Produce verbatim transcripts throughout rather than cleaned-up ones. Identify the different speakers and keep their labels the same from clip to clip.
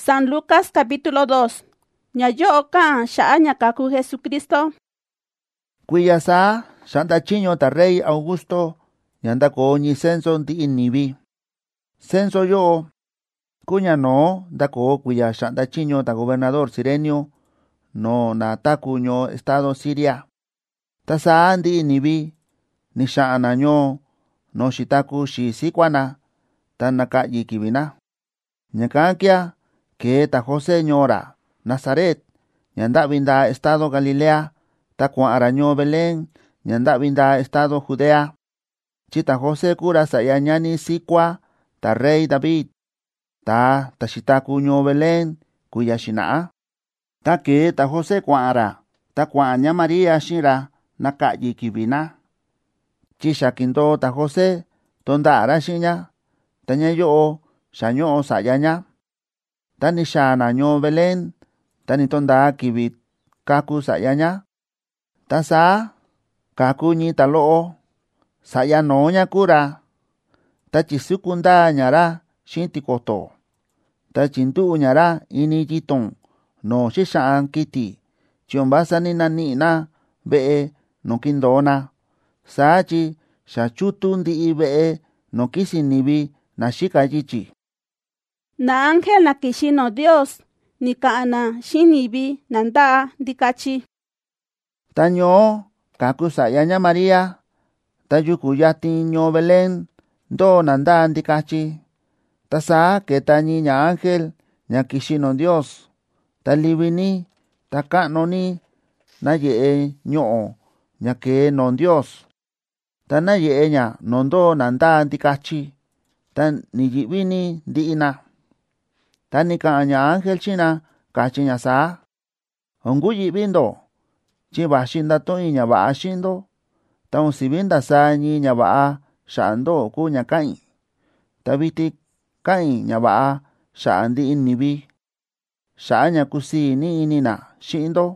Speaker 1: San Lucas capítulo dos. Ña yo ka sha'a ña kaku Jesucristo.
Speaker 2: Kuya sa Santa Chiño ta Rey Augusto ñanda ko ñi censo ndi inibi. Censo yo kuña no da ko kuya Santa Chiño ta gobernador Sirenio no na takuño estado Siria. Ta sa ndi inibi ni sha'ana ño no shitaku shi sikwana ta nakayi kibina. Ñakankia que ta José ñora Nazaret ñanda binda estado Galilea ta kuaraño Belén ñanda binda estado Judea. Chita José kura saya ñani sikwa ta rey David ta tashitaku ño Belén kuya shina'a. Ta que ta José kuara ta kuaña María shira nakayi kibina. Chisha kindo ta José tonda ara shiña taña yo shaño sayaña. Tani shana ño Belén tani tonda kibit kaku sayaña. Ta sa kaku ñi taloo saya noña kura ta chisukunda ñara shinti koto ta chintu ñara ini jiton no shishaan kiti chiombasa ni nanina be'e no kindona sachi shachutu ndi be'e no kisinibi na shikayichi.
Speaker 1: Na ángel na kishino Dios ni kaana shinibi nanda dikachi.
Speaker 2: Taño kaku sayaña María ta yuku yati ño Belén do nanda dikachi. Ta sa que tañi ña ángel ña kishino Dios ta libini ta kano ni na ye'e ño'o ña que non Dios. Ta na ye'e ña nondo nanda dikachi ta ni yibini diina. Ta ni kaaña ángel china kachi ña sa ongu yibindo chiba shinda to ña ba'a shindo ta un sibinda sa ñi ña ba'a sha'ando ku ña kain ta biti kain ña ba'a sha'andi inibi sha'a ña kusi ni inina shindo.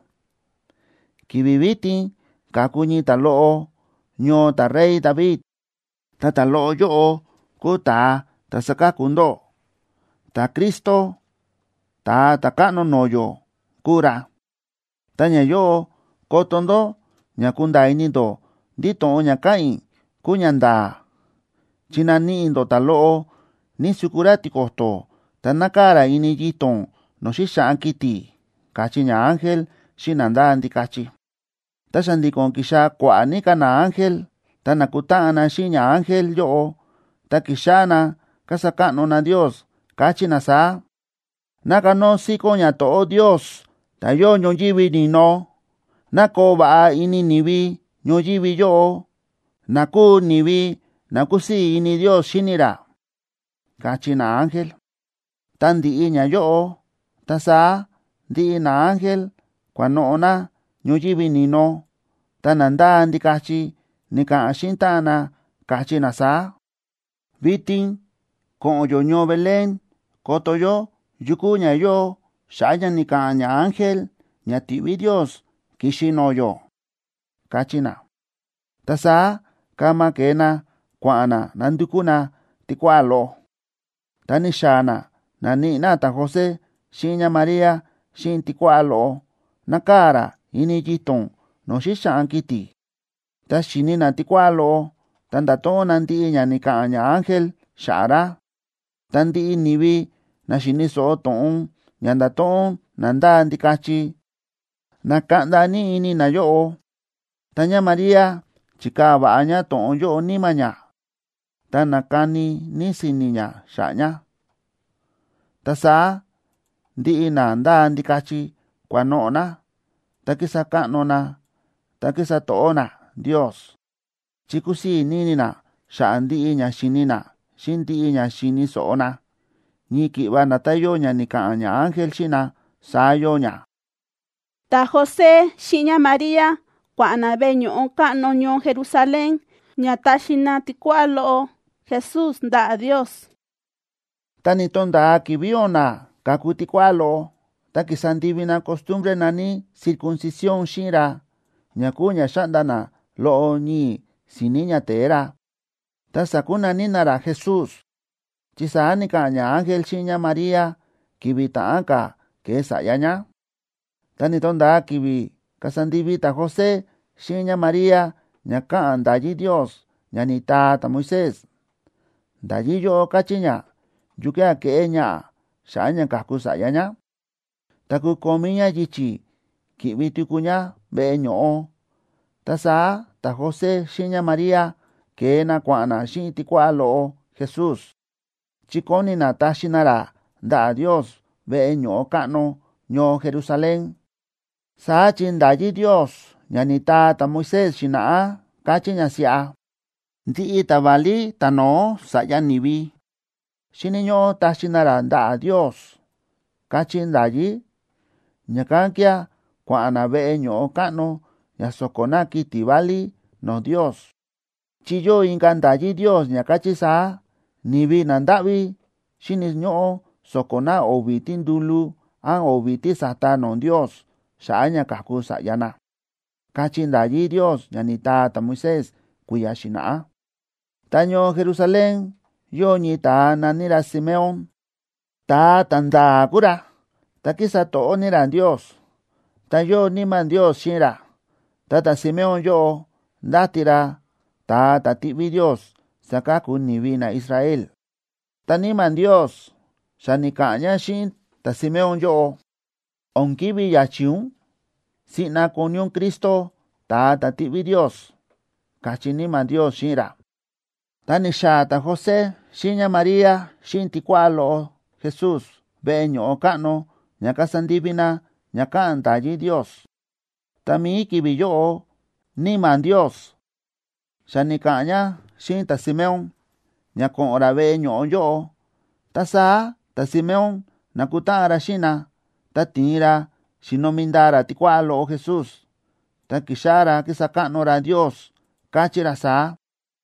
Speaker 2: Kibibiti kaku ñi talo'o ño ta rey David ta talo'o yo'o ku ta ta sakakundo ta Kristo ta takano noyo kura. Taña yo kotondo ña kunda inindo dito ña kain kuñanda chinani indo talo'o ni sukurati koto ta nakara ini jiton no shishaan kiti kachi ña ángel shinanda ndikachi. Ta shandikon kisha kuani kana ángel ta nakutana shi ña ángel yo ta kishana kasakano na Dios kachi na sa naka no siko ña to'o Dios ta yo ñoyibi ni no nako ba'a ini nibi ñoyibi yo naku nibi nakusi ini Dios shinira kachi na ángel. Ta ndi'i ña yo ta sa ndi'i na ángel kuano'ona ñoyibi ni no ta nanda ndikachi ni ka'a shintana kachi na sa vitin ko'o yo ño Belén koto yo yuku ña yo sha'ña ni ka'a ña ángel ña ti'vi Dios kishino yo kachi na. Ta sa kama kena kua'ana nandukuna tikualo. Ta ni shana na ni'na ta José shiña María shin tikualo nakara ini jiton no shishaan kiti. Ta shinina tikualo ta ndatona ndi'i ña ni ka'a ña ángel sha'ara. Ta ndi'i nibi na shiniso to'on ña ndato'on nanda ndikachi naka'nda ni ini na yo'o. Taña María chika ba'aña to'on yo'o nima ña ta nakani ni sini ña sha'ña. Ta sa ndi'i na nda ndikachi kuano'ona ta kisa ka'nona ta kisa to'ona Dios chikusi ninina sha'a ndi'i ña shinina shin ndi'i ña shini so'ona ñi ki'va natayo ña ni ka'a ña ángel shina sayo ña.
Speaker 1: Ta José shiña María kua'na veño'o ka'no ño Jerusalén ña taxina tikualo'o Jesús nda'a Dios.
Speaker 2: Ta ni tonda kibiona kaku tikualo'o ta kisandivina costumbre nani circuncisión shira ña kuña sha'ndana lo'o ñi siniña tera. Ta sakuna ninara Jesús chisa ni ka'a ña ángel shiña María kivi ta'an ka ke sa'ya ña. Tani tonda kivi kasandivi ta José xin ña María ña ka'an ndayi Dios ña ni ta ta Moisés. Ndayi yo kachi ña yukia ke'e ña xa ña kaku sa'ya ña. Taku komi ña yichi kivi tuku ña ve'e ño'o. Ta saa ta José xin ña María ke na kua'na xin tiku'a lo'o Jesús. Chikoni na taxina ra nda'a Dios ve'e ño'o ka'nu ño Jerusalén. Saa chi ndayi Dios ña ni ta ta Moisés xina'a kachi ña si'a. Ndi'i ta vali ta no sa'ya nivi. Xiniño'o taxina ra nda'a Dios kachi ndayi. Ñakan kia kua'na ve'e ño'o ka'nu ña sokona kiti vali no Dios. Chiyo inka ndayi Dios ña kachi saa nivi na nda'vi xiniño'o sokona ovi ti ndulu an ovi ti sata no Dios xa ña kaku sa'ya na. Kachi ndayi Dios ña ni ta ta Moisés kuya xina'a. Ta ño Jerusalén yo ñi ta nanira Simeón. Ta tanda kura. Ta kisa to'o nira Dios. Ta yo niman Dios xinra. Ta ta Simeón yo ndatira ta ta ti'vi Dios sakaku nivi na Israel. Ta niman Dios xa ni ka'ña xin ta Simeón yo. Onkivi yachiun si'na kuniun Kristo ta ta ti'vi Dios. Kachi niman Dios xinra. Ta ni xa ta José xin ña María xin tiku'a lo'o Jesús ve'e ño'o ka'nu ña kasandivina ña ka'an ndayi Dios. Ta mi kivi yo'o niman Dios xa ni ka'ña xin ta Simeón ña ko'ra ve'e ño'o yo'o. Ta saa ta Simeón nakuta'anra xina. Ta tiinra xinomindara tiku'a lo'o Jesús. Ta kixara kisaka'nura Dios kachira saa.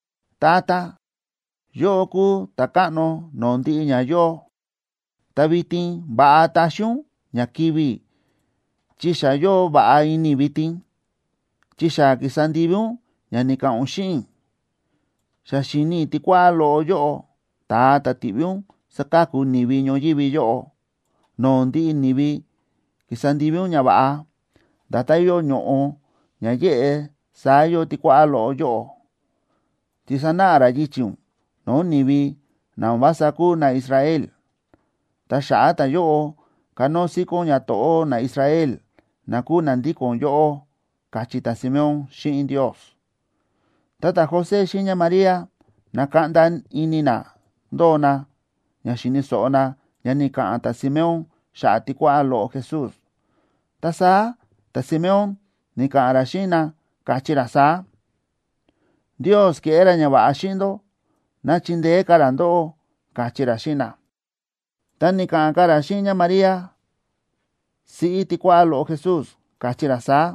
Speaker 2: Tata, yo ku ta ka'nu no ndi'i ña yo. Ta vitin va'a taxiun ña kivi chi xa yo va'a ini vitin. Chi xa kisandiviun ña ni ka'un xi'in. Xa xini tiku'a lo'o yo'o ta ta ti'viun sakaku nivi ñoyivi yo'o. No ndi'i nivi kisandiviun ña va'a. Data yo ño'o ña ye'e saa yo tiku'a lo'o yo'o. Tisana'ra yichiun no nivi na vasaku na Israel. Ta xa'a ta yo'o kano sikon ña to'o na Israel na ku nandikon yo'o kachi ta Simeón xi'in Dios. Ta ta José xin ña María na ka'nda inina ndona ña xiniso'ona ña ni ka'an ta Simeón xa tiku'a lo'o Jesús. Ta saa ta Simeón ni ka'anra xina kachira saa. Dios ke'era ña va'a xi'ndo na chindee kara ndo'o kachira xina. Ta ni ka'an kara xi'in ña María si'i tiku'a lo'o Jesús kachira saa.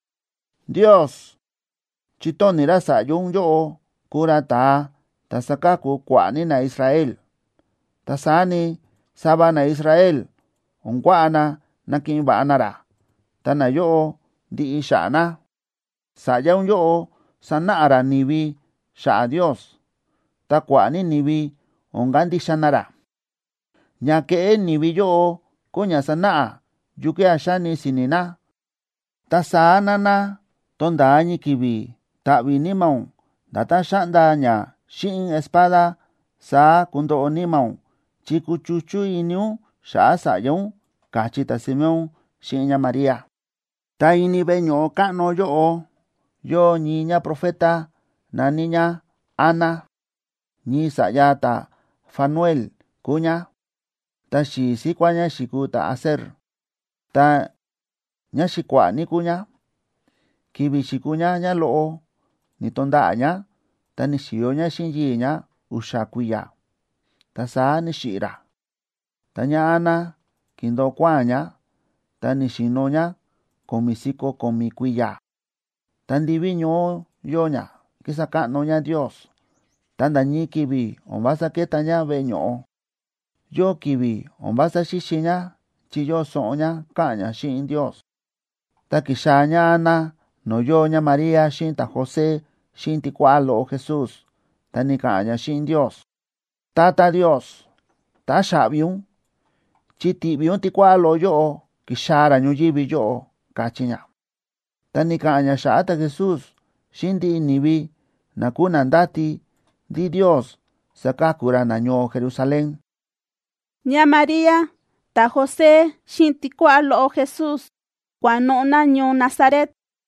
Speaker 2: Dios chitonira sa'yun yo'o kura ta ta sakaku kua'ni na Israel. Ta saani sava na Israel onkua'ana naki'in va'anara. Ta na yo'o ndi'i xa'na. Sa'yaun yo'o sana'ara nivi xa'a Dios. Ta kua'ni nivi onkantixanara. Ña ke'e nivi yo'o kuña sana'a yukia xani sinina. Ta saa nana tonda ñi kivi ta'vi nimaun data xa'nda ña xi'in espada saa kundo'o nimaun chi kuchuchu iniun xa'a sa'yaun kachi ta Simeón xi'in ña María. Ta ini ve'e ño'o ka'nu yo'o yo ñi ña profeta nani ña Ana. Ñi sa'ya ta Fanuel kuña. Ta xi sikua ña xiku ta Aser. Ta ña xikua ni kuña. Kivi xiku ña ña lo'o ni tonda'a ña. Ta ni xiyo ña xin yi ña uxa kuiya. Ta saa ni xi'ra. Ta ña Ana kindo kua'an ña. Ta ni xino ña komi siko komi kuiya. Ta ndivi ño'o yo ña kisaka'nu ña Dios. Ta nda ñi kivi onvasa keta ña ve'e ño'o. Yo kivi onvasa xixi ña chi yo so'on ña ka'an ña xi'in Dios. Ta kixa ña Ana no yo ña María xi'in ta José xi'in tiku'a lo'o Jesús. Ta ni ka'an ña xi'in Dios. Tata Dios, ta xa'viun Chiti bion ti kwa lo yo kishara ñuyivi yo kachiña. Tani ka'ña xa'ata Jesús xindi nivi nakuna ndati di Dios sakakura naño Jerusalén.
Speaker 1: Ña María ta José xinti kwa lo Jesús kwano naño Nazaret.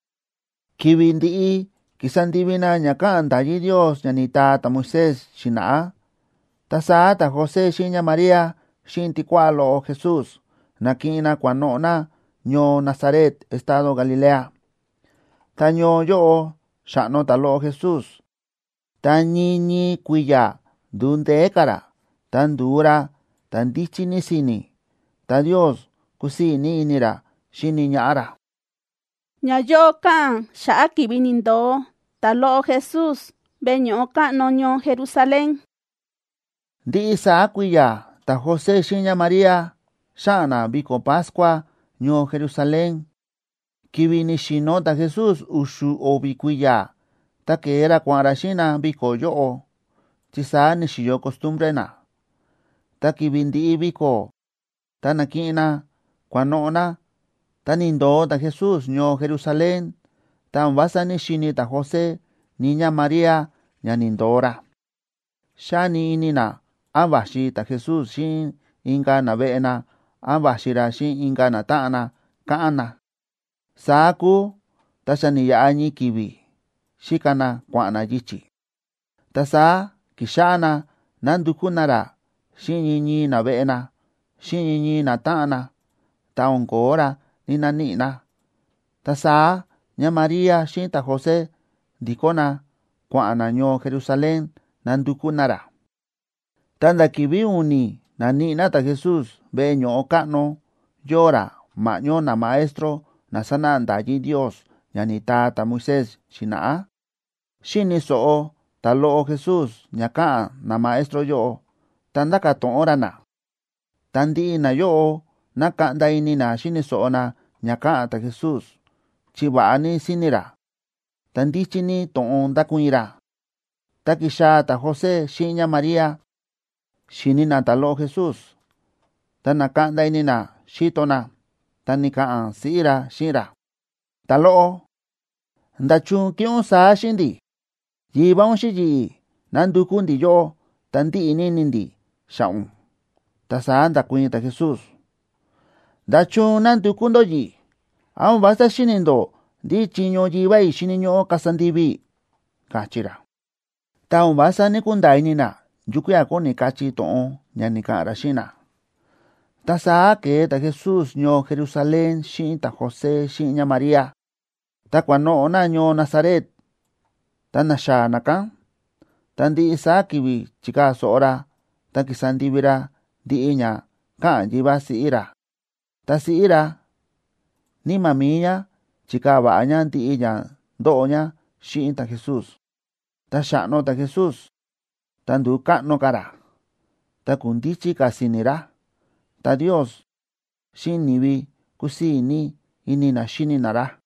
Speaker 2: Kibindi kisandivina ñakanta yi Dios ñanita ta Moisés xina'a. Tasa ta José xiña María xinti kwa lo Jesús nakina kwano na ño Nazaret estado Galilea. Ta ño yo xa'no ta lo Jesús. Ta ñiñi kuiya dunde kara tan dura tan dichini sini. Ta Dios kusini inira xini ña'ara.
Speaker 1: Ña yo kan sha'a kibinindo ta lo Jesús beño ka'no ño Jerusalén.
Speaker 2: Di isa kuiya ta José xiña María xa'na biko Pascua ño Jerusalén. Kibini xino ta Jesús ushu obi kuiya ta que era kuara xina biko yo. Chisa ni xiyo costumbre na. Ta kibindi biko ta nakina kuanona ta nindo ta Jesús ño Jerusalén. Ta mbasa ni xini ta José niña María ña nindora. Xani inina ambaxi ta Jesús xin inga na ve'ena ambaxira xin inga na ta'ana ka'ana. Saku ta xaniya'a ñi kibi xikana kua'na yichi. Ta sa kixa'na nandukunara xiñiñi na ve'ena xiñiñi na ta'ana ta onkora ni nani'na. Ta sa ña María xin ta José dikona kua'na ño Jerusalén nandukunara. Tanda kibi uni nani'na ta Jesús be ño'o ka'no yora ma'ño na maestro na sananda yi Dios ñanita ta Moisés xina'a. Xini so'o ta lo'o Jesús ña ka'an na maestro yo tanda kato'ora na. Tandi na yo na ka'nda inina xini so'o na ña ka'an ta Jesús chiva'ani sinira. Tandichini to'on dakuira. Ta kisha ta José xiña María xinina ta lo'o Jesús. Ta na ka'nda inina xitona ta ni ka'an si'ira xira. Ta lo'o ndachun ki'un sa xindi. Yibaun xiyi nandukundi yo tandi ininindi xa'un. Ta sa ndakuin ta Jesús. Ndachun nandukundo yi. Aun basta xinindo di chiño yibai xiniño kasandivi kachira. Ta un basa ni kunda inina yukuya ko ni kachi to'on ña ni ka'ara xina. Ta sa ke ta Jesús ño Jerusalén xin ta José xin ña María. Ta kuano na ño Nazaret. Ta nasha nakan. Ta ndi isa kiwi chika so'ora. Ta kisandivira di iña ka'an yiba si'ira. Ta si'ira ni mamiña chika ba'aña di iña ndo'oña xin ta Jesús. Ta xa'no ta Jesús. Ta ndu ka'no kara. Ta kundichi kasinira. Ta Dios xin nivi kusini inina xininara.